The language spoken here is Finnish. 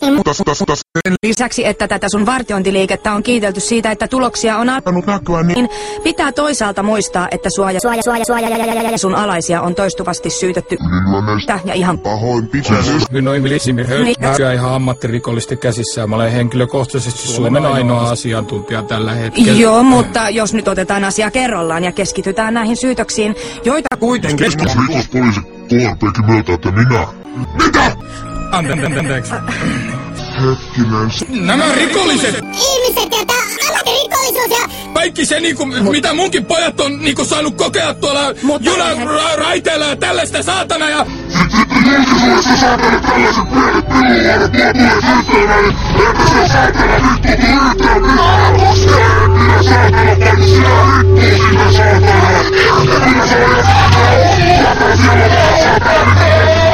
Sen lisäksi, että tätä sun vartiointiliikettä on kiitelty siitä, että tuloksia on alkanut näkyä, niin pitää toisaalta muistaa, että suoja sun alaisia on toistuvasti syytetty ja ihan pahoinpitelystä. Mä ihan ammattirikollisten käsissä. Mä olen henkilökohtaisesti Suomen ainoa asiantuntija tällä hetkellä. Joo, mutta jos nyt otetaan asia kerrallaan ja keskitytään näihin syytöksiin, joita kuitenkin... Rikospoliisi KRPkin myötä, että minä... Mitä? Anteeksi. Hetkinen. Nämä rikolliset! Ihmiset ja tää ammattirikollisuus ja... Kaikki se mitä munkin pojat on saanut kokea tuolla junaraiteilla ja tällaista saatana ja... Julkisuudesta saatana tällaiset pienet pilluvaadot tulee syyttämään, että se saatana vittu yrittää minä koskee, minä saatana panssia vittu sinä saatana, minä saatana saatana, siellä vaan saatana.